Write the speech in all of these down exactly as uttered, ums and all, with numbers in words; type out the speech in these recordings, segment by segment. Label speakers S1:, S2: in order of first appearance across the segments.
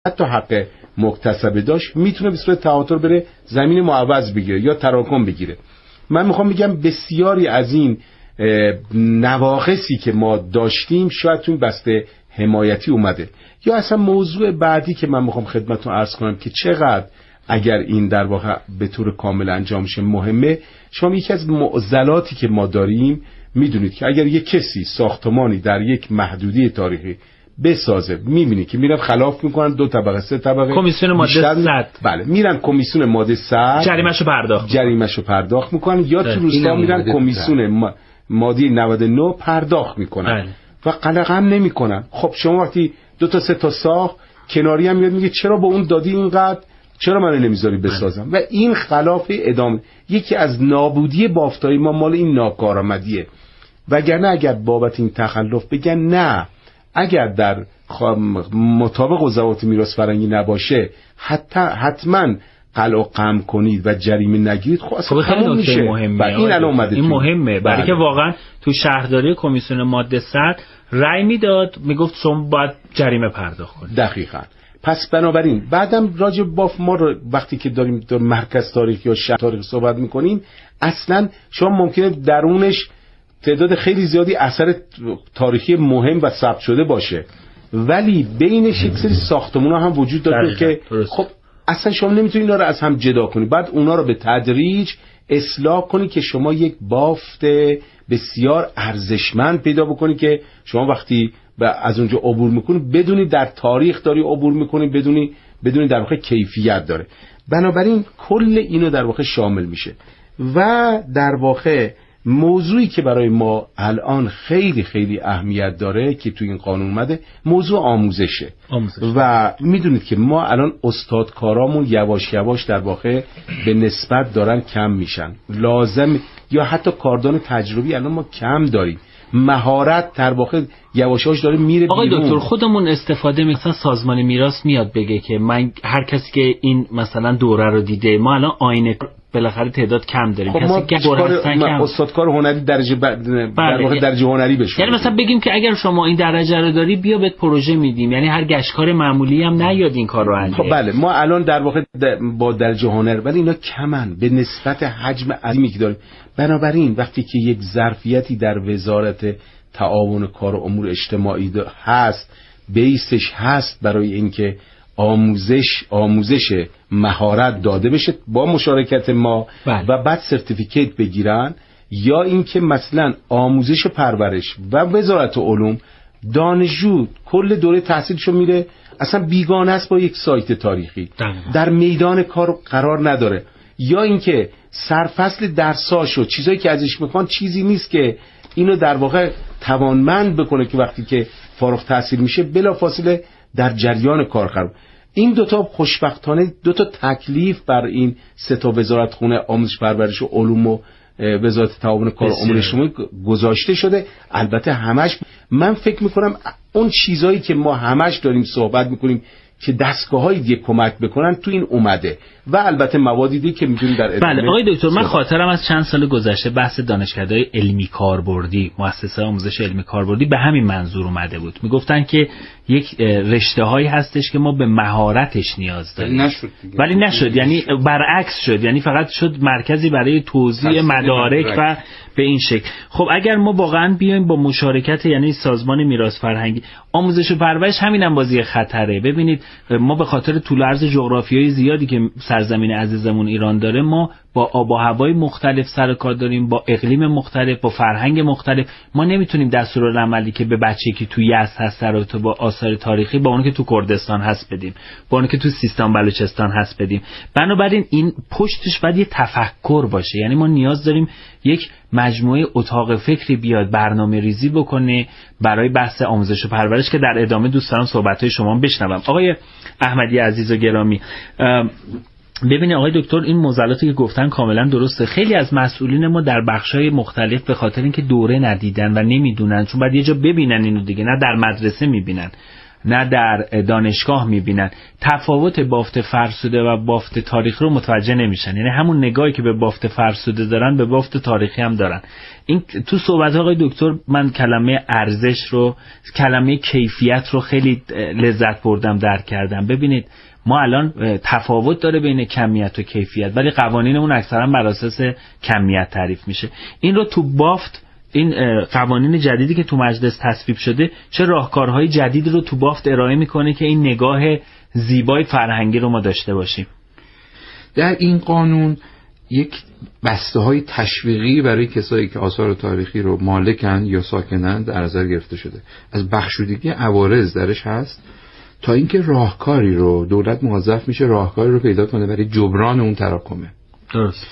S1: حتی حق مکتسبه داشت میتونه به صورت تعادل بره زمین معوض بگیره یا تراکم بگیره. من میخوام بگم بسیاری از این نواقصی که ما داشتیم شاید تو این بسته حمایتی اومده. یا اصلا موضوع بعدی که من میخوام خدمتتون عرض کنم که چقدر اگر این در واقع به طور کامل انجام شه مهمه، شما یکی از معضلاتی که ما داریم میدونید که اگر یک کسی ساختمانی در یک محدودی تاریخی بسازه، میبینی که میرن خلاف میکنن، دو طبقه سه طبقه
S2: کمیسیون ماده صد،
S1: بله میرن کمیسیون ماده صد
S2: جریمه‌شو پرداخت
S1: جریمه‌شو پرداخت میکنن، یا تو روستا میرن کمیسیون ماده نود و نه پرداخت میکنن بله. و قلقم نمیکنن. خب شما وقتی دو تا سه تا ساخت کناری هم میاد میگه چرا با اون دادی اینقدر، چرا منو نمیذاری بسازم بله. و این خلاف ادامه یکی از نابودی بافتای ما مال این ناکارآمدیه. وگرنه اگر بابت این تخلف بگن نه، اگر در مطابق ضوابط میراث فرهنگی نباشه حتی حتما قلع قم کنید و جریمه نگیرید، خب اصلا
S2: خیلی نکته مهمه.
S1: این الان اومده
S2: این مهمه برای که واقعا تو شهرداری کمیسیون ماده صد رأی میداد میگفت شما باید جریمه پرداخت کنید.
S1: دقیقاً. پس بنابراین بعدم راجع باف ما رو وقتی که داریم در مرکز تاریخی یا شهر تاریخی صحبت میکنیم، اصلا شما ممکنه درونش تعداد خیلی زیادی اثر تاریخی مهم و ثبت شده باشه، ولی بینش یک سری ساختمان‌ها هم وجود داره که خب اصلا شما نمیتونید اینا رو از هم جدا کنید. بعد اونا رو به تدریج اصلاح کنید که شما یک بافت بسیار ارزشمند پیدا بکنید که شما وقتی از اونجا عبور میکنید بدونید در تاریخ داری عبور میکنید، بدونید بدونید در واقع کیفیت داره. بنابراین کل اینو در واقع شامل میشه و در واقع موضوعی که برای ما الان خیلی خیلی اهمیت داره که تو این قانون اومده موضوع آموزشه. آموزش. و میدونید که ما الان استادکارامون یواش یواش در واقع به نسبت دارن کم میشن، لازم یا حتی کاردان تجربی الان ما کم داریم، مهارت در واقع یواش یواش داره میره بیرون.
S2: آقای دکتر خودمون استفاده مثلا سازمان میراث میاد بگه که من هر کسی که این مثلا دوره رو دیده، ما الان آینه بالاخره تعداد کم داریم،
S1: خب
S2: کسی که هستن کم،
S1: استادکار هنری درجه ب... در واقع درجه هنری بشه.
S2: یعنی مثلا بگیم که اگر شما این درجه رو داری بیا بهت پروژه میدیم، یعنی هر گشتکار معمولی هم نیاد این کار رو انجام.
S1: خب بله ما الان در واقع با درجه هنر، ولی اینا کمن به نسبت حجم عظیمی که داریم. بنابراین وقتی که یک ظرفیتی در وزارت تعاون کار و امور اجتماعی هست، بیسش هست برای اینکه آموزش آموزش مهارت داده بشه با مشارکت ما بله. و بعد سرتیفیکیت بگیرن، یا اینکه مثلا آموزش و پرورش و وزارت علوم دانشجو کل دوره تحصیلشو میره اصلا بیگانه است با یک سایت تاریخی دقیقا. در میدان کار قرار نداره، یا اینکه سرفصل درساشو چیزایی که ازش میخوان چیزی نیست که اینو در واقع توانمند بکنه که وقتی که فارغ التحصیل میشه بلافاصله در جریان کار قرار. این دوتا خوشبختانه دوتا تکلیف بر این سه تا وزارت خونه آموزش پرورش و علوم و وزارت تعاون کار و امور اجتماعی گذاشته شده. البته همش من فکر میکنم اون چیزایی که ما همش داریم صحبت میکنیم که دستگاه‌های دیگه کمک بکنن تو این اومده و البته موادی دیگه که میتونیم در ادامه.
S2: بله آقای دکتر من خاطرم از چند سال گذشته بحث دانشکده‌های علمی کاربردی، مؤسسه آموزش علمی کاربردی به همین منظور اومده بود. میگفتن که یک رشته‌هایی هستش که ما به مهارتش نیاز داریم.
S3: نشد
S2: ولی نشد، یعنی برعکس شد، یعنی فقط شد مرکزی برای توزیع مدارک و به این شکل. خب اگر ما واقعا بیایم با مشارکت یعنی سازمان میراث فرهنگی آموزش و پرورش، همینم بازی خطره. ببینید ما به خاطر طول عرض جغرافیایی زیادی که سرزمین عزیزمون ایران داره، ما با آب و هوای مختلف سر کار داریم، با اقلیم مختلف، با فرهنگ مختلف. ما نمیتونیم دستورالعملی که به بچه‌ای که تو یزد هست رو تو با آثار تاریخی با اون که تو کردستان هست بدیم، با اون که تو سیستان بلوچستان هست بدیم. بنابراین این پشتش باید یه تفکر باشه، یعنی ما نیاز داریم یک مجموعه اتاق فکری بیاد برنامه ریزی بکنه برای بحث آموزش و پرورش که در ادامه دوست دارم صحبت‌های شما بشنوم. آقای احمدی عزیز و گرامی، ببینید آقای دکتر این معضلاتی که گفتن کاملا درسته. خیلی از مسئولین ما در بخش‌های مختلف به خاطر اینکه دوره ندیدن و نمیدونن، چون بعد یه جا ببینن اینو دیگه، نه در مدرسه میبینن، نه در دانشگاه میبینن. تفاوت بافت فرسوده و بافت تاریخی رو متوجه نمیشن. یعنی همون نگاهی که به بافت فرسوده دارن به بافت تاریخی هم دارن. این تو صحبت آقای دکتر من کلمه ارزش رو، کلمه کیفیت رو خیلی لذت بردم درک کردم. ببینید ما الان تفاوت داره بین کمیت و کیفیت، ولی قوانینمون اکثرا بر اساس کمیت تعریف میشه. این رو تو بافت، این قوانین جدیدی که تو مجلس تصویب شده چه راهکارهای جدید رو تو بافت ارائه میکنه که این نگاه زیبای فرهنگی رو ما داشته باشیم.
S3: در این قانون یک بسته های تشویقی برای کسایی که آثار تاریخی رو مالکن یا ساکنند در نظر گرفته شده. از بخشودگی عوارض درش هست تا اینکه راهکاری رو دولت موظف میشه راهکاری رو پیدا کنه برای جبران اون تراکمه.
S2: درست.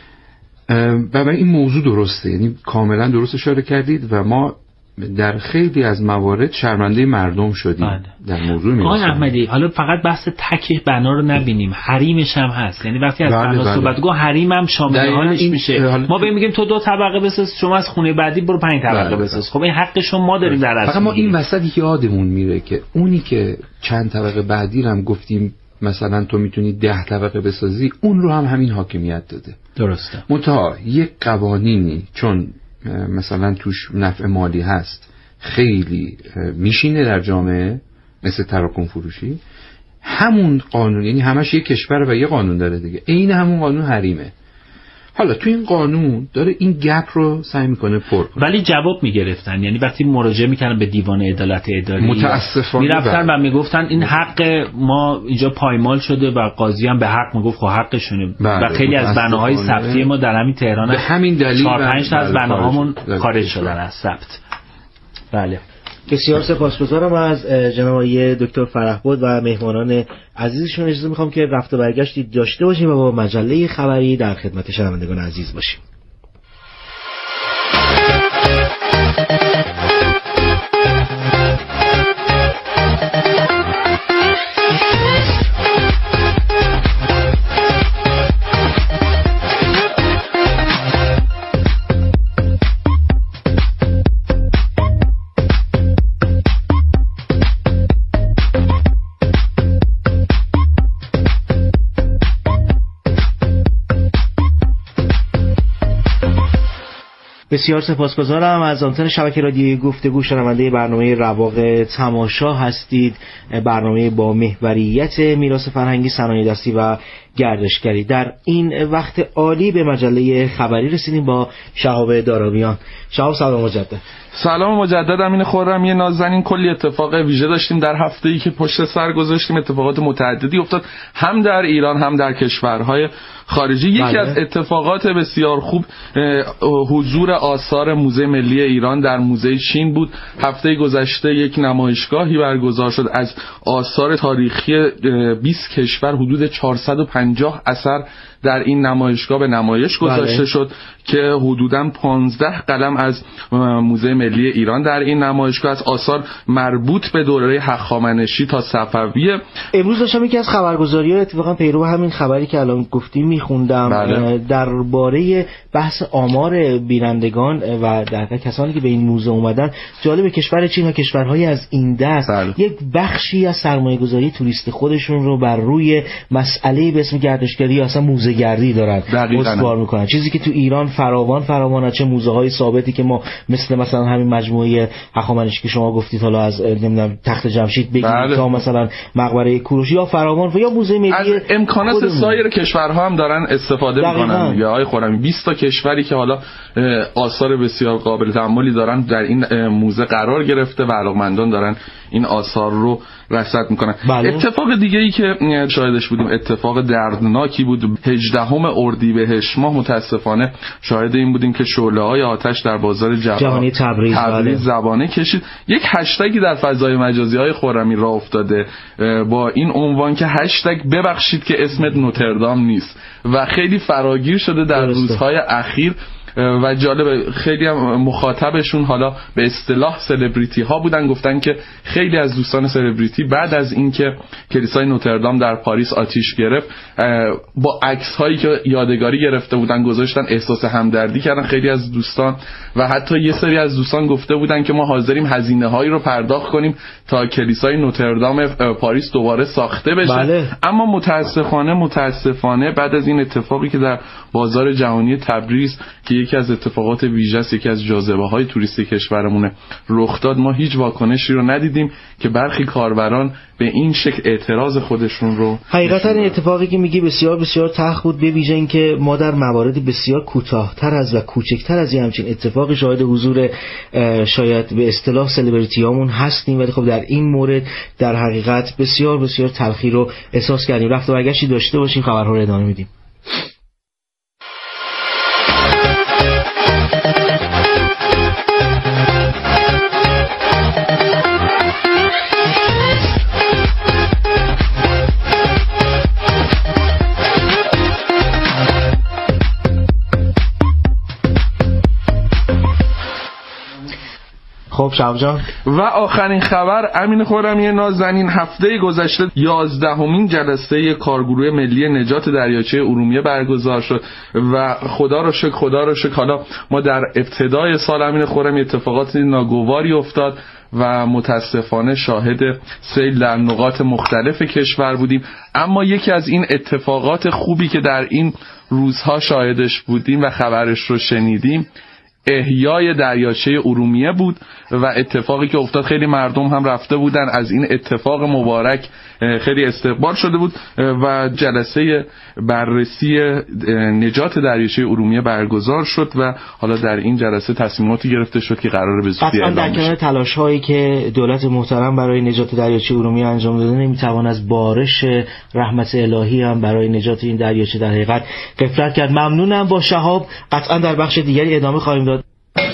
S3: و برای این موضوع درسته، یعنی کاملا درست اشاره کردید و ما در خیلی از موارد شرمنده مردم شدیم بله. در موضوع میرسیم.
S2: آقای احمدی حالا فقط بحث تک بنا رو نبینیم، حریمش هم هست. یعنی وقتی از
S3: بله
S2: بنا
S3: بله.
S2: صحبت گو حریم هم شامل حالش میشه.
S3: حال...
S2: ما بهم میگیم تو دو طبقه بساز، شما از خونه بعدی برو پنج طبقه بله بساز. خب این حقش ما داریم در اصل.
S3: فقط ما این وسط یادمون میره که اونی که چند طبقه بعدی رو هم گفتیم مثلا تو میتونی ده طبقه بسازی، اون رو هم همین حاکمیت داده.
S2: درسته.
S3: منتها یک قوانینی چون مثلا توش نفع مالی هست خیلی میشینه در جامعه، مثل تراکم فروشی، همون قانون، یعنی همش یک کشور و یه قانون داره دیگه، عین همون قانون حریمه. حالا تو این قانون داره این گپ رو سعی میکنه پر کنه،
S2: ولی جواب میگرفتن. یعنی وقتی مراجعه میکردن به دیوان عدالت اداری
S3: متاسفانه
S2: میرفتن و میگفتن این حق ما اینجا پایمال شده و قاضی هم به حق میگفت خب حقشونه. و خیلی از بناهای ثبتی ما در همین تهران
S3: به همین دلیل
S2: چهار پنج تا از بناهامون خارج شدن از ثبت. بله.
S4: بسیار سپاسگزارم از جناب آقای دکتر فرهباد و مهمانان عزیزشون. اجازه میخوام که رفت و برگشتی داشته باشیم و با مجله خبری در خدمت شنوندگان عزیز باشیم. بسیار سپاسگزارم. از آنتن شبکه رادیویی گفتگو شنونده برنامه رواق تماشا هستید، برنامه با محوریت میراث فرهنگی، صنایع دستی و گردشگری. در این وقت عالی به مجله خبری رسیدیم با شهاب داراویان. شهاب سلام مجدد.
S5: سلام مجدد. امین خرمی نازنین، کلی اتفاق ویژه داشتیم در هفته‌ای که پشت سر گذاشتیم. اتفاقات متعددی افتاد هم در ایران هم در کشورهای خارجی. یکی بله. از اتفاقات بسیار خوب حضور آثار موزه ملی ایران در موزه چین بود. هفته گذشته یک نمایشگاهی برگزار شد از آثار تاریخی بیست کشور. حدود چهارصد و پنجاه اثر در این نمایشگاه به نمایش گذاشته بله. شد که حدوداً پانزده قلم از موزه ملی ایران در این نمایشگاه از آثار مربوط به دوره هخامنشی تا صفویه.
S4: امروز داشتم یکی از خبرگزاری‌ها اتفاقا پیرو همین خبری که الان گفتیم میخوندم بله. درباره بحث آمار بینندگان و در کسانی که به این موزه اومدن. جالب، کشور چین و کشورهای از این دست بله. یک بخشی از سرمایه‌گذاری توریست خودشون رو بر روی مسئله به اسم گردشگری یا اصلا موزه گردی دارن استوار میکنن، چیزی که تو ایران فراوان فراوان چه موزه های ثابتی که ما مثل مثلا همین مجموعه هخامنشی که شما گفتید، حالا از نمیدونم تخت جمشید بگیرید بله. تا مثلا مقبره کوروش یا فراوان و یا موزه ملی،
S5: از امکانات خودمون. سایر کشورها هم دارن استفاده میکنن یا آقای خرمی. بیست تا کشوری که حالا آثار بسیار قابل تأملی دارن در این موزه قرار گرفته و علاقمندان دارن این آثار رو رصد میکنن. بله. اتفاق دیگه ای که شاهدش بودیم اتفاق دردناکی بود. هجدهم اردیبهشت ماه متاسفانه شاهد این بودیم که شعله‌های آتش در بازار
S4: جهانی تبریز,
S5: تبریز زبانه کشید. یک هشتگی در فضای مجازی های خرمی راه افتاده با این عنوان که هشتگ ببخشید که اسمت نوتردام نیست و خیلی فراگیر شده در درسته. روزهای اخیر و جالب خیلی هم مخاطبشون حالا به اصطلاح سلبریتی ها بودن، گفتن که خیلی از دوستان سلبریتی بعد از اینکه کلیسای نوتردام در پاریس آتش گرفت با عکس هایی که یادگاری گرفته بودن گذاشتن، احساس همدردی کردن خیلی از دوستان و حتی یه سری از دوستان گفته بودن که ما حاضریم هزینه هایی رو پرداخت کنیم تا کلیسای نوتردام پاریس دوباره ساخته بشه.
S4: بله.
S5: اما متاسفانه متاسفانه بعد از این اتفاقی که در بازار جهانی تبریز که یکی از اتفاقات ویژه است، یکی از جاذبه های توریستی کشورمون رخ داد، ما هیچ واکنشی رو ندیدیم که برخی کاربران به این شکل اعتراض خودشون رو
S4: حقیقتا این اتفاقی که میگی بسیار بسیار تلخ بود، به ویژه اینکه ما در موارد بسیار کوتاه‌تر از و کوچکتر از این همچین اتفاقی شاهد حضور شاید به اصطلاح سلبریتیامون هستیم، ولی خب در این مورد در حقیقت بسیار بسیار تلخی رو احساس کردیم. رفت و برگشتی داشته باشیم، خبرها رو ادامه میدیم. خب شهاب جان،
S5: و آخرین خبر امین خرمی نازنین، هفته گذشته یازدهمین جلسه کارگروه ملی نجات دریاچه ارومیه برگزار شد و خدا رو شکر خدا رو شکر حالا ما در ابتدای سال امین خرمی اتفاقات ناگواری افتاد و متاسفانه شاهد سیل در نقاط مختلف کشور بودیم، اما یکی از این اتفاقات خوبی که در این روزها شاهدش بودیم و خبرش رو شنیدیم احیای دریاچه ارومیه بود و اتفاقی که افتاد خیلی مردم هم رفته بودن، از این اتفاق مبارک خیلی استقبال شده بود و جلسه بررسی نجات دریاچه ارومیه برگزار شد و حالا در این جلسه تصمیماتی گرفته شد که قراره به زودی اعلام بشه.
S4: در کنار تلاش هایی که دولت محترم برای نجات دریاچه ارومیه انجام داده، نمیتوان از بارش رحمت الهی هم برای نجات این دریاچه در حقیقت غفلت کرد. ممنونم. با شهاب قطعا در بخش دیگری ادامه خواهیم داد.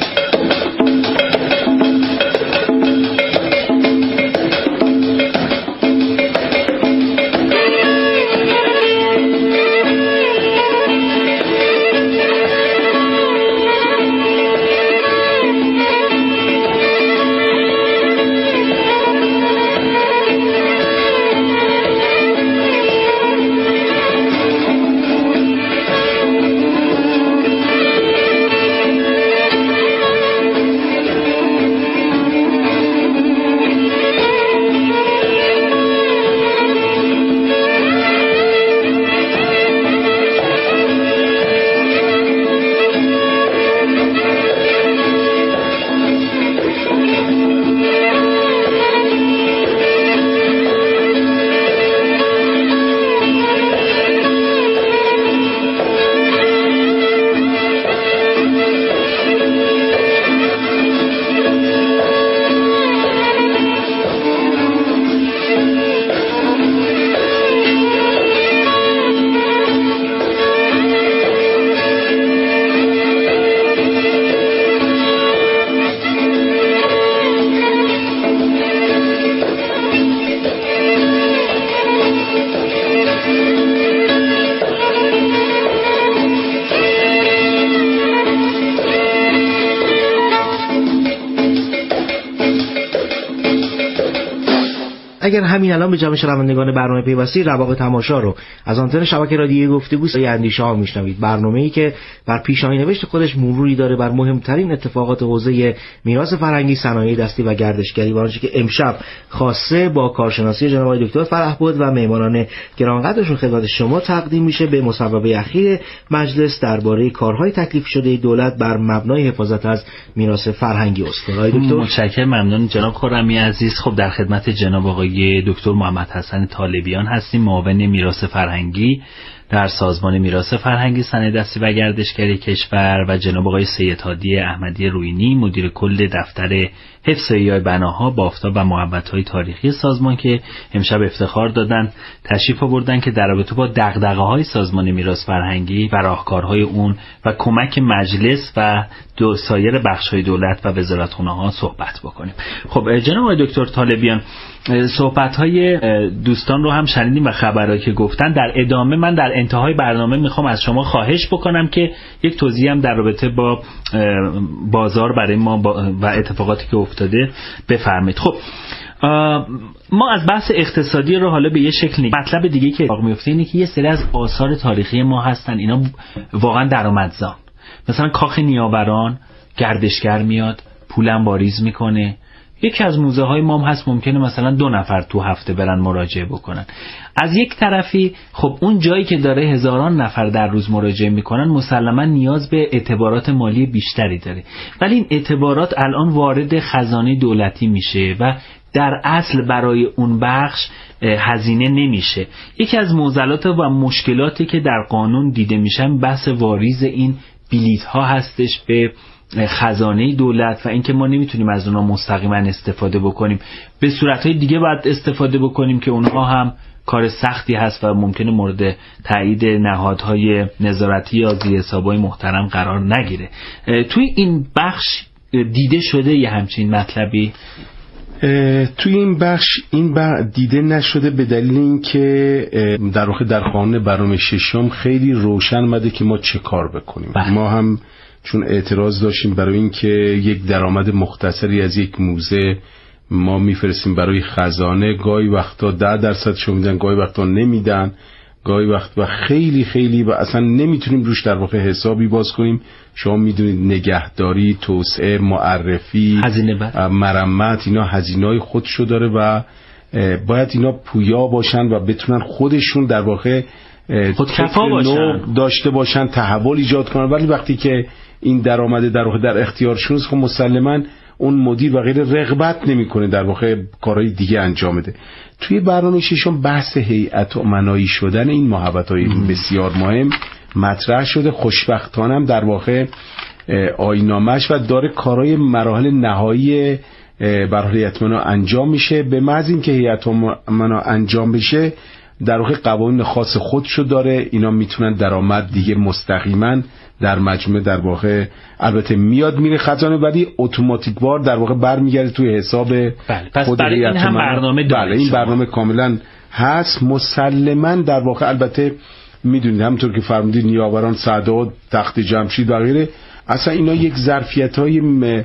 S4: اگر همین الان به جمع شنوندگان برنامه پیوستی رواق تماشا رو از آنتن شبکه رادیویی گفتگو سای اندیشه ها میشنوید، برنامه‌ای که بر پیشانی نوشت خودش مروری داره بر مهمترین اتفاقات حوزه میراث فرهنگی، صنایع دستی و گردشگری، و آنچه که امشب خاصه با کارشناسی جناب آقای دکتر فرهبود و مهمانان گرانقدرشون خدمت شما تقدیم میشه به مصوبه اخیر مجلس درباره کارهای تکلیف شده دولت بر مبنای حفاظت از میراث فرهنگی است. آقای دکتر
S2: متشکرم، ممنون جناب خرمی عزیز. خب در خدمت جناب آقای دکتر محمد حسن طالبیان هستیم، معاون میراث فرهنگی در سازمان میراث فرهنگی، صنایع دستی و گردشگری کشور، و جناب آقای سید هادی احمدی روینی مدیر کل دفتر حفظ احیای بناها، بافت‌ها و محبت‌های تاریخی سازمان که امشب افتخار دادن تشریف آوردن که در رابطه با دغدغه‌های سازمان میراث فرهنگی و راهکارهای اون و کمک مجلس و دو سایر بخش‌های دولت و وزارتخونه‌ها صحبت بکنیم. خب جناب آقای دکتر طالبیان، صحبت‌های دوستان رو هم شنیدیم و خبرایی که گفتن. در ادامه من در انتهای برنامه میخوام از شما خواهش بکنم که یک توضیح هم در رابطه با بازار برای ما و اتفاقاتی که افتاده بفرمایید. خب ما از بحث اقتصادی رو حالا به یه شکل نگاه. مطلب دیگه که اتفاق میفته اینه که یه سری از آثار تاریخی ما هستن، اینا واقعا درآمدزا. مثلا کاخ نیاوران گردشگر میاد، پولم واریز میکنه. یکی از موزه های ما هم هست ممکنه مثلا دو نفر تو هفته برن مراجعه بکنن. از یک طرفی خب اون جایی که داره هزاران نفر در روز مراجعه میکنن مسلما نیاز به اعتبارات مالی بیشتری داره، ولی این اعتبارات الان وارد خزانه دولتی میشه و در اصل برای اون بخش هزینه نمیشه. یکی از معضلات و مشکلاتی که در قانون دیده میشن بحث واریز این بلیط ها هستش به خزانه دولت و اینکه ما نمیتونیم از اونها مستقیما استفاده بکنیم، به صورتهای دیگه باید استفاده بکنیم که اونها هم کار سختی هست و ممکنه مورد تایید نهادهای نظارتی یا ذی‌حسابای محترم قرار نگیره. توی این بخش دیده شده یه همچین مطلبی؟
S1: توی این بخش این دیده نشده به دلیل اینکه در واقع در قانون برنامه ششم خیلی روشن اومده که ما چه کار بکنیم. بله. ما هم چون اعتراض داشتیم برای اینکه یک درآمد مختصری از یک موزه ما میفرستیم برای خزانه، گاهی وقتا ده درصد شو میدن، گاهی وقتا نمیدن، گاهی وقت و خیلی خیلی و اصلا نمیتونیم روش در واقع حسابی باز کنیم. شما میدونید نگهداری، توسعه، معرفی، مرمت، اینا هزینه‌های خودشو داره و باید اینا پویا باشن و بتونن خودشون در واقع
S2: خودکفا باشن،
S1: داشته باشن، تحول ایجاد کنن. ولی وقتی که این درآمد در واقع در اختیارشون است، خب مسلماً اون مدیر و غیر رغبت نمیکنه در واقع کارهای دیگه انجام بده. توی برنامه ششم بحث هیئت امنایی شدن این محوطه‌های بسیار مهم مطرح شده. خوشبختانه هم در واقع آیین‌نامه‌اش و داره کارهای مراحل نهایی برای هیئت امنا انجام میشه. به محض اینکه هیئت امنا انجام بشه در واقع قوانین خاص خودشو داره، اینا میتونن درآمد دیگه مستقیما در مجموعه در واقع البته میاد میره خزانه، ولی اتوماتیک وار در واقع برمیگرده توی حساب.
S2: بله. پس برای این هم برنامه داره.
S1: بله، این برنامه کاملا هست. مسلما در واقع البته میدونید همونطور که فرمودید نیاوران، سعدآباد، تخت جمشید و غیره، اصلا اینا یک ظرفیت‌های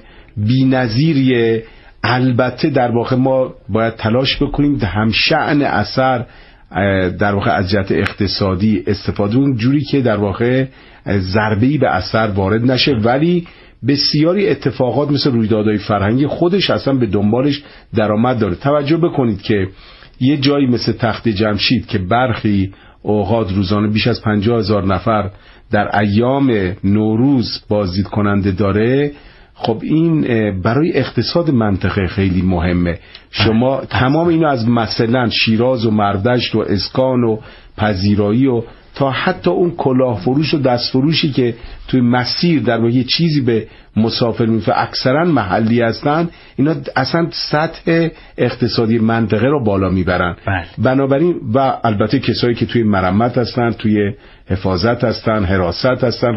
S1: بی‌نظیریه. البته در واقع ما باید تلاش بکنیم هم شأن اثر در واقع از جهت اقتصادی استفاده اون جوری که در واقع ضربه‌ای به اثر وارد نشه، ولی بسیاری اتفاقات مثل رویدادهای فرهنگی خودش اصلا به دنبالش درآمد داره. توجه بکنید که یه جایی مثل تخت جمشید که برخی اوقات روزانه بیش از پنجاه هزار نفر در ایام نوروز بازدید کننده داره، خب این برای اقتصاد منطقه خیلی مهمه. شما تمام اینو از مثلا شیراز و مردشت و اسکان و پذیرایی و تا حتی اون کلاه فروش و دست فروشی که توی مسیر در واقع یه چیزی به مسافر میفته اکثرا محلی هستن، اینا اصلا سطح اقتصادی منطقه رو بالا میبرن. بنابراین و البته کسایی که توی مرمت هستن، توی حفاظت هستن، حراست هستن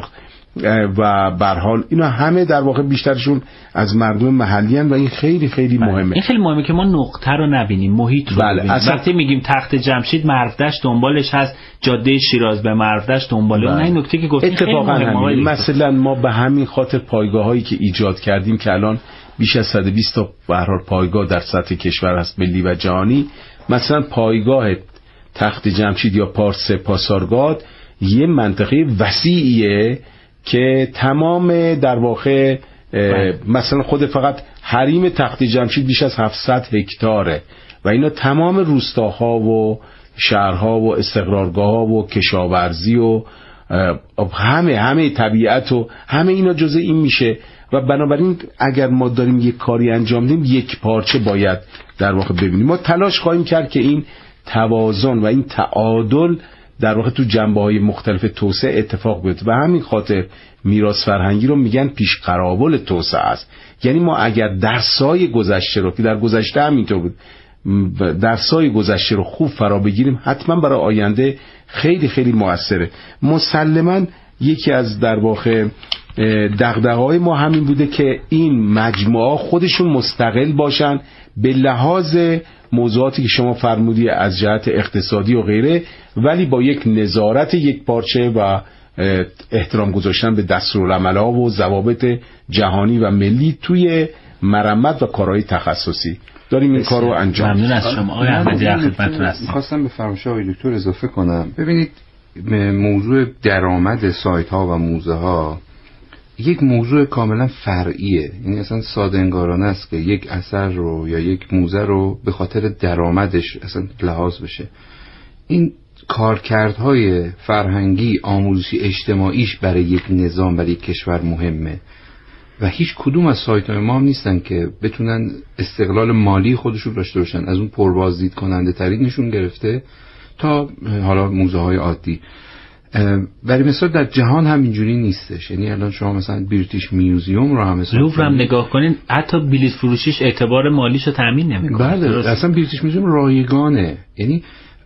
S1: و به هر حال اینا همه در واقع بیشترشون از مردم محلی هستن و این خیلی خیلی مهمه.
S2: این خیلی مهمه که ما نقطه رو نبینیم، محیط رو بله. ببینیم. اصلا... وقتی میگیم تخت جمشید مرودشت دنبالش هست، جاده شیراز به مرودشت دنباله اون، این نکته که گفتیم
S1: اتفاقا همین. مثلا ما به همین خاطر پایگاهایی که ایجاد کردیم که الان بیش از صد و بیست تا به هر حال پایگاه در سطح کشور هست، ملی و جهانی، مثلا پایگاه تخت جمشید یا پارس پاسارگاد یه منطقه وسیعیه که تمام در واقع مثلا خود فقط حریم تخت جمشید بیش از هفتصد هکتاره و اینا تمام روستاها و شهرها و استقرارگاه‌ها و کشاورزی و همه همه طبیعت و همه اینا جزء این میشه و بنابراین اگر ما داریم یک کاری انجام بدیم یک پارچه باید در واقع ببینیم. ما تلاش خواهیم کرد که این توازن و این تعادل در واقع تو جنبه‌های مختلف توسعه اتفاق بیفته. به همین خاطر میراث فرهنگی رو میگن پیش قراول توسعه است. یعنی ما اگر درسای گذشته رو که در گذشته هم اینطور بود، درسای گذشته رو خوب فرا بگیریم، حتما برای آینده خیلی خیلی موثره. مسلماً یکی از در واقع دغدغه‌های ما همین بوده که این مجموعه خودشون مستقل باشن به لحاظ موضوعاتی که شما فرمودی از جهت اقتصادی و غیره، ولی با یک نظارت یک پارچه و احترام گذاشتن به دستورالعمل‌ها و ضوابط جهانی و ملی توی مرمت و کارهای تخصصی داریم این کار رو انجام.
S2: ممنون از شما آقای احمدی، در خدمتتون هستم.
S3: خواستم به فرمایش آقای دکتر اضافه کنم. ببینید موضوع درآمد سایت ها و موزه ها یک موضوع کاملا فرعیه، یعنی اصلا ساده انگارانه است که یک اثر رو یا یک موزه رو به خاطر درآمدش اصلا لحاظ بشه. این کارکردهای فرهنگی، آموزشی، اجتماعیش برای یک نظام، برای یک کشور مهمه و هیچ کدوم از سایت های ما هم نیستن که بتونن استقلال مالی خودشون داشته باشن، از اون پربازدید کننده ترینشون گرفته تا حالا موزه های عادی. برای مثال در جهان هم اینجوری نیستش، یعنی الان شما مثلا بریتیش میوزیوم رو هم مثلا
S2: لوور هم نگاه کنین، حتی بلیط فروشیش اعتبار مالیشو تامین نمیکنه.
S3: بله اصلا بریتیش میوزیوم رایگانه، یعنی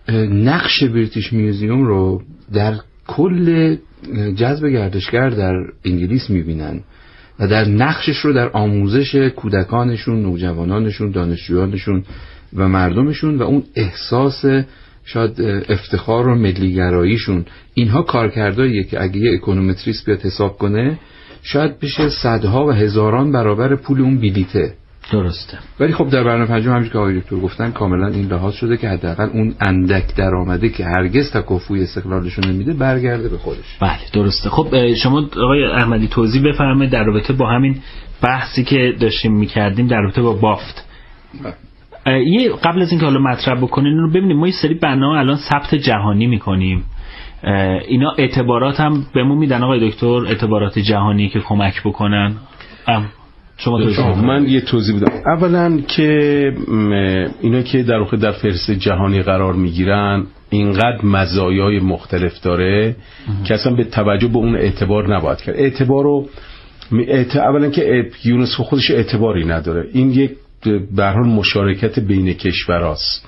S3: نقش بریتیش میوزیوم رو در کل جذب گردشگر در انگلیس میبینن و در نقشش رو در آموزش کودکانشون، نوجوانانشون، دانشجویانشون و مردمشون و اون احساس شاید افتخار و ملیگراییشون. اینها کارکرداییه که اگه یه اکونومتریست بیاد حساب کنه شاید بشه صدها و هزاران برابر پول اون بلیته.
S2: درسته.
S3: ولی خب در برنامه پنجم همونجوری که آقای دکتر گفتن کاملا این لحاظ شده که حداقل اون اندک درآمده که هرگز تکافوی استقلالشون نمیده برگرده به خودش.
S2: بله درسته. خب شما آقای احمدی توضیح بفرمایید در رابطه با همین بحثی که داشتیم می‌کردیم در رابطه با بافت. بله. یه قبل از اینکه حالا مطرح بکنین رو ببینیم، ما یه سری بنا الان ثبت جهانی میکنیم، اینا اعتبارات هم بهمون میدن آقای دکتر، اعتبارات جهانی که کمک بکنن. شما
S1: توضیح من یه توضیح بدم. اولا که اینا که در واقع در فهرست جهانی قرار میگیرن اینقدر مزایای مختلف داره که اصلا به توجه به اون اعتبار نباید کرد. اعتبار رو اولا که یونسکو خودش اعتباری نداره، این یک به هر حال مشارکت بین کشوراست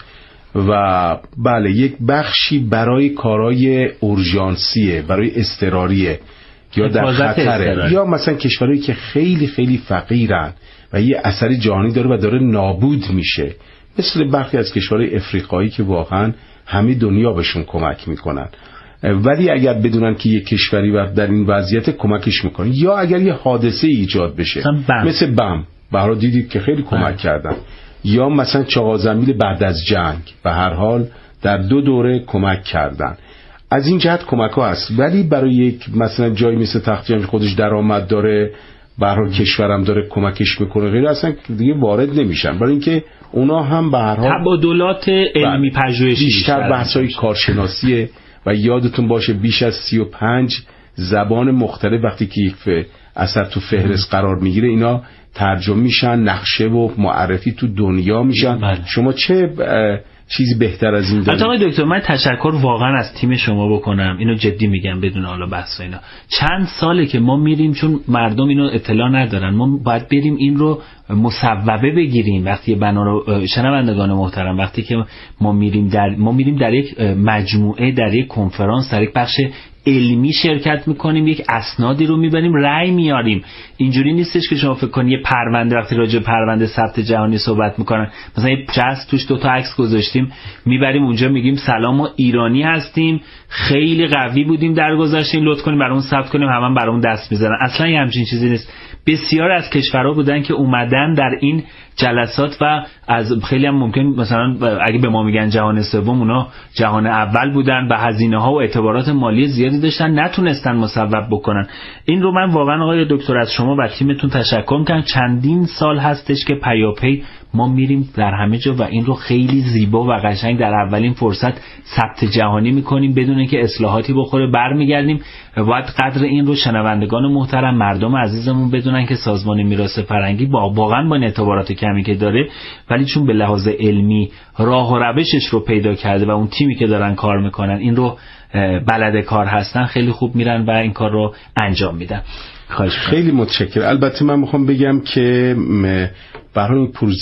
S1: و بله یک بخشی برای کارهای اورژانسیه، برای اضطراریه یا در خطره، یا مثلا کشورهایی که خیلی خیلی فقیرن و یه اثر جهانی داره و داره نابود میشه، مثل برخی از کشورهای افریقایی که واقعا همه دنیا بهشون کمک میکنن، ولی اگر بدونن که یک کشوری در این وضعیت کمکش میکنه، یا اگر یه حادثه ایجاد بشه بم. مثل بم برای دیدید که خیلی کمک کردن، یا مثلا چغازمیل بعد از جنگ به هر حال در دو دوره کمک کردن. از این جهت کمک ها هست، ولی برای یک مثلا جایی مثل تخت جمشید خودش درآمد داره، به هر حال کشورم داره کمکش میکنه غیر، اصلا دیگه وارد نمیشن، برای اینکه اونا هم به هر حال
S2: تبادلات علمی پژوهشی
S1: بیشتر بحث‌های کارشناسیه و یادتون باشه بیش از سی و پنج زبان مختلف وقتی که یک اثر تو فهرست قرار میگیره اینا ترجمه میشن، نقشه و معرفی تو دنیا میشن. بله. شما چه چیزی بهتر از این دارید؟
S2: آقای دکتر من تشکر واقعا از تیم شما بکنم، اینو جدی میگم بدون حالا بحث و اینا. چند ساله که ما میریم، چون مردم اینو اطلاع ندارن، ما باید بریم این رو مصوبه بگیریم. وقتی بنا رو شنوندگان محترم، وقتی که ما میریم در ما میریم در یک مجموعه، در یک کنفرانس، در یک بخش علمی شرکت میکنیم، یک اسنادی رو میبریم رأی میاریم. اینجوری نیستش که شما فکر کنید یه پرونده، وقتی راجع به پرونده ثبت جهانی صحبت میکنن مثلا یه جست توش دو تا عکس گذاشتیم میبریم اونجا میگیم سلام ما ایرانی هستیم، خیلی قوی بودیم در گذشته، لطف کنیم برامون ثبت کنیم، همون هم برامون دست میزنن. اصلا یه همچین چیزی نیست. بسیار از کشورها بودن که اومدن در این جلسات و از خیلی هم ممکن مثلا اگه به ما میگن جهان سوم، اونا جهان اول بودن و هزینه ها و اعتبارات مالی زیادی داشتن، نتونستن مصوب بکنن. این رو من واقعا آقای دکتر از شما و تیمتون تشکر میکنم. چندین سال هستش که پیاپی ما میریم در همه جا و این رو خیلی زیبا و قشنگ در اولین فرصت ثبت جهانی میکنیم بدون اینکه اصلاحاتی بخوره، برمیگردیم. باید قدر این رو شنوندگان محترم، مردم عزیزمون بدونن که سازمان میراث فرهنگی با واقعا با اعتبارات کمی که داره، ولی چون به لحاظ علمی راه و روشش رو پیدا کرده و اون تیمی که دارن کار میکنن این رو بلد کار هستن، خیلی خوب میرن و این کار رو انجام میدن.
S1: خیلی متشکرم. البته من میخوام بگم که برای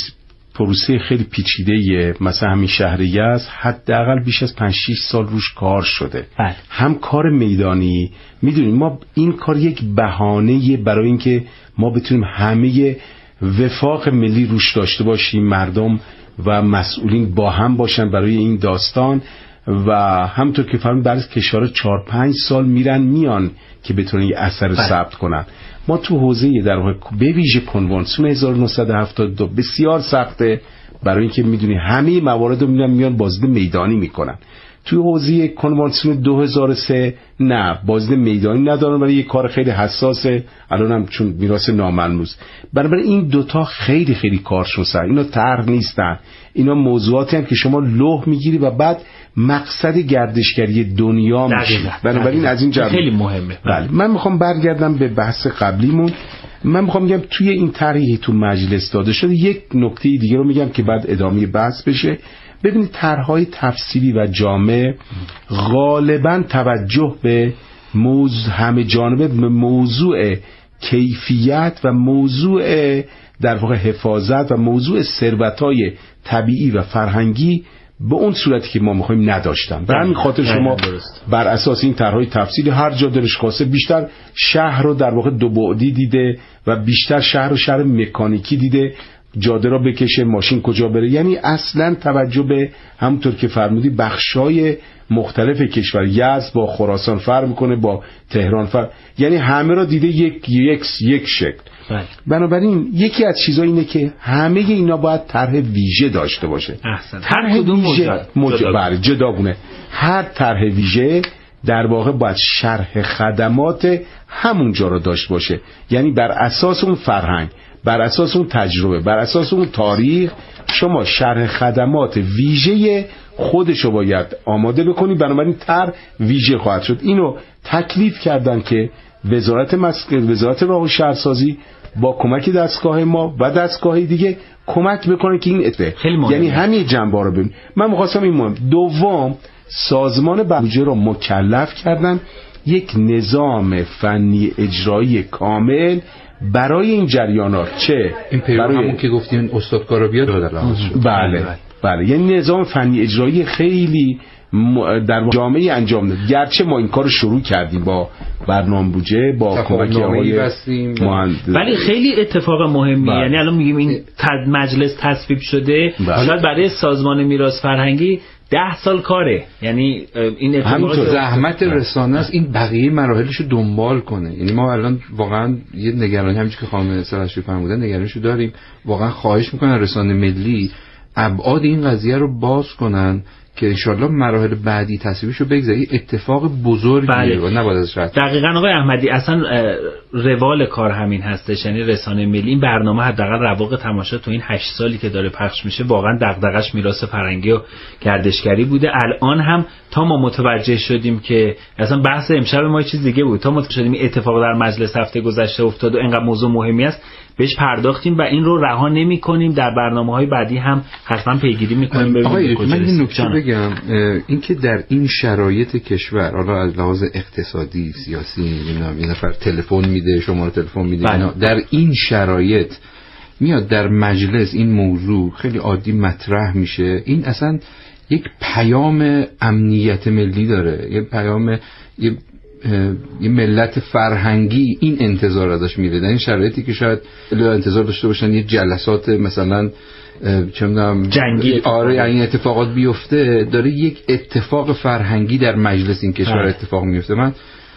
S1: پروسه خیلی پیچیده‌ایه. مثلا همین شهر یزد حداقل بیش از پنج شش سال روش کار شده.
S2: بله.
S1: هم کار میدانی، میدونیم ما این کار یک بهانه‌ایه برای اینکه ما بتونیم همه وفاق ملی روش داشته باشیم، مردم و مسئولین با هم باشن برای این داستان. و همونطور که فرمودید بعد از کشورها چهار پنج سال میرن میان که بتونن یه اثر رو ثبت کنن. ما تو حوزه در واقع به ویژه کنوانسیون هزار و نهصد و هفتاد و دو بسیار سخته، برای اینکه میدونی همه موارد رو میرن میان بازدید میدانی میکنن. توی حوزه کنوانسیون دو هزار و سه نه بازدید میدانی ندارن، ولی یه کار خیلی حساسه الان هم چون میراث ناملموس. بنابراین این دوتا خیلی خیلی کارشون سر، اینا طرح نیستن، اینا موضوعاتی هم که شما لوح میگیری و بعد مقصد گردشگری دنیا میشه. بنابراین از این جهت
S2: خیلی مهمه.
S1: بله. من میخوام برگردم به بحث قبلیمون. من میخوام بگم توی این طرحی تو مجلس داده شده، یک نکته دیگه رو میگم که بعد ادامه بحث بشه. ببینید طرح‌های تفصیلی و جامع غالباً توجه به موضوع همه جانبه، به موضوع کیفیت و موضوع در واقع حفاظت و موضوع ثروت‌های طبیعی و فرهنگی به اون صورتی که ما می‌خوایم نداشتن. به همین خاطر شما بر اساس این طرح‌های تفصیلی هر جا دلش خواسته بیشتر شهر رو در واقع دو بعدی دیده و بیشتر شهر رو شهر مکانیکی دیده، جاده را بکشه، ماشین کجا بره. یعنی اصلا توجه به همونطور که فرمودی بخشای مختلف کشور، یزد با خراسان فرق میکنه، با تهران فرق، یعنی همه را دیده یک یک یک شکل.
S2: بله.
S1: بنابراین یکی از چیزا اینه که همه اینا باید طرح ویژه داشته باشه.
S2: طرح ویژه
S1: بله جداگونه. هر طرح ویژه در واقع باید شرح خدمات همونجا رو داشته باشه، یعنی بر اساس اون فرهنگ، بر اساس اون تجربه، بر اساس اون تاریخ شما شرح خدمات ویژه خودشو باید آماده بکنی. بنابراین طرح ویژه خواهد شد. اینو تکلیف کردن که وزارت مسکن، وزارت راه و شهرسازی با کمک دستگاه ما و دستگاه دیگه کمک بکنه که این اته، یعنی همین جنبه رو ببین. من می‌خواستم این مهم. دوم، سازمان بودجه رو مکلف کردن یک نظام فنی اجرایی کامل برای این جریانات، چه
S3: این پیرو همون که گفتیم استادکارا بیاد دادن.
S1: بله بله، یعنی نظام فنی اجرایی خیلی در جامعه انجام داد. گرچه ما این کار شروع کردیم با برنامه بودجه، با کمک آقای مهندس،
S2: ولی خیلی اتفاق مهمیه. یعنی الان میگیم این مجلس تصویب شده، شاید برای سازمان میراث فرهنگی ده سال کاره. یعنی این
S3: اتفاق زحمت رسانه است این بقیه مراحلشو دنبال کنه. یعنی ما الان واقعا یه نگرانی همین که خانم سرشی فرمودن نگرانیشو داریم. واقعا خواهش میکنن رسانه ملی ابعاد این قضیه رو باز کنن که انشالله مراحل بعدی تصویبشو بگذاری. اتفاق بزرگیه
S2: بله.
S3: و نباید ازش رد.
S2: دقیقاً آقای احمدی، اصلا روال کار همین هستش. یعنی رسانه ملی این برنامه حداقل رواق تماشا تو این هشت سالی که داره پخش میشه واقعا دغدغش میراث فرهنگی و گردشگری بوده. الان هم تا ما متوجه شدیم که اصلا بحث امشب ما چیز دیگه بود، تا متوجه شدیم این اتفاق در مجلس هفته گذشته افتاد و اینقدر موضوع مهمی است بهش پرداختیم و این رو رها نمی‌کنیم. در برنامه‌های بعدی هم حتما پیگیری می‌کنیم.
S3: آقای من این نکته بگم، اینکه در این شرایط کشور، حالا از لحاظ اقتصادی، سیاسی، نمیدونم یه نفر تلفن میده، شماره تلفن میده، در این شرایط میاد در مجلس این موضوع خیلی عادی مطرح میشه. این اصلا یک پیام امنیت ملی داره، یک پیام یه یه ملت فرهنگی این انتظار ازش میره. در این شرایطی که شاید انتظار داشته باشن یه جلسات مثلا چه میدونم
S2: جنگی،
S3: آره یعنی این اتفاقات بیفته، داره یک اتفاق فرهنگی در مجلس این کشور اتفاق میفته. من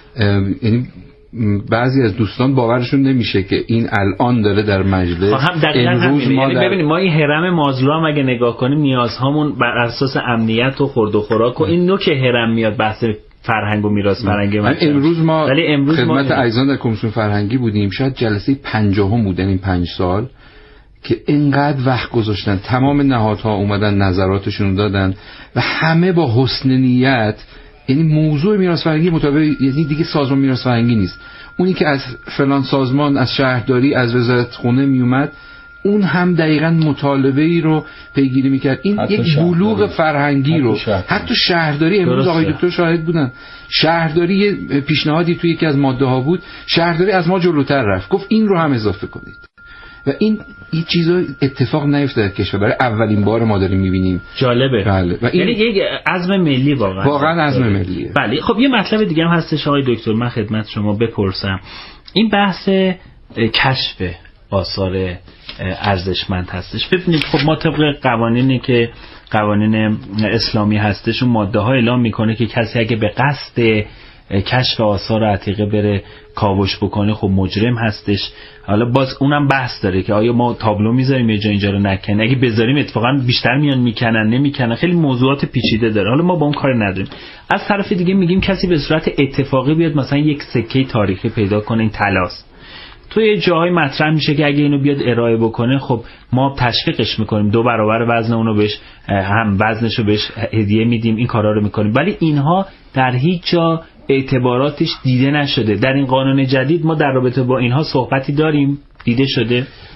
S3: یعنی بعضی از دوستان باورشون نمیشه که این الان داره در مجلس.
S2: امروز ما یعنی در... ببینید ما این هرم مازلو هم اگه نگاه کنیم نیازهامون بر اساس امنیت و خورد و خوراک و این نوک هرم میاد بحث فرهنگ و میراث فرهنگی.
S3: امروز ما
S2: امروز
S3: خدمت
S2: ما...
S3: عزیزان در کمیسیون فرهنگی بودیم، شاید جلسه پنجاهم بودن این پنج سال که اینقدر وقت گذاشتن، تمام نهادها اومدن نظراتشون دادن و همه با حسن نیت. یعنی موضوع میراث فرهنگی مطابق یعنی دیگه سازمان میراث فرهنگی نیست، اونی که از فلان سازمان، از شهرداری، از وزارت خونه میومد اون هم دقیقاً مطالبه ای رو پیگیری میکرد. این یک بلوغ فرهنگی رو شهرداری. حتی شهرداری امروز آقای دکتر شاهد بودن، شهرداری پیشنهادی توی یکی از ماده ها بود، شهرداری از ما جلوتر رفت، گفت این رو هم اضافه کنید. و این این چیزا اتفاق نیفتاده در کشور، برای اولین بار ما داریم میبینیم.
S2: جالبه.
S3: بله. و این
S2: یعنی یک عزم ملی واقعا
S3: واقعا عزم ملیه.
S2: بله. خب یه مطلب دیگه هم هستش آقای دکتر، من خدمت شما بپرسم. این بحث کشف آثار ارزشمند هستش. ببینید خب ما طبق قوانینی که قوانین اسلامی هستش اون ماده ها اعلام میکنه که کسی اگه به قصد کشف آثار عتیقه بره کاوش بکنه خب مجرم هستش. حالا باز اونم بحث داره که آیا ما تابلو میذاریم یه جا اینجا رو نکنه، اگه بذاریم اتفاقا بیشتر میان میکنن نمیکنن، خیلی موضوعات پیچیده داره. حالا ما با اون کار نداریم. از طرف دیگه میگیم کسی به صورت اتفاقی بیاد مثلا یک سکه تاریخی پیدا کنه، این طلاست، توی جاهای مطرح میشه که اگه اینو بیاد ارائه بکنه خب ما تشویقش میکنیم، دو برابر وزن اونو بهش هم وزنشو بهش هدیه میدیم، این کارا رو میکنیم. ولی اینها در هیچ جا اعتباراتش دیده نشده. در این قانون جدید ما در رابطه با اینها صحبتی داریم؟ دیده شده؟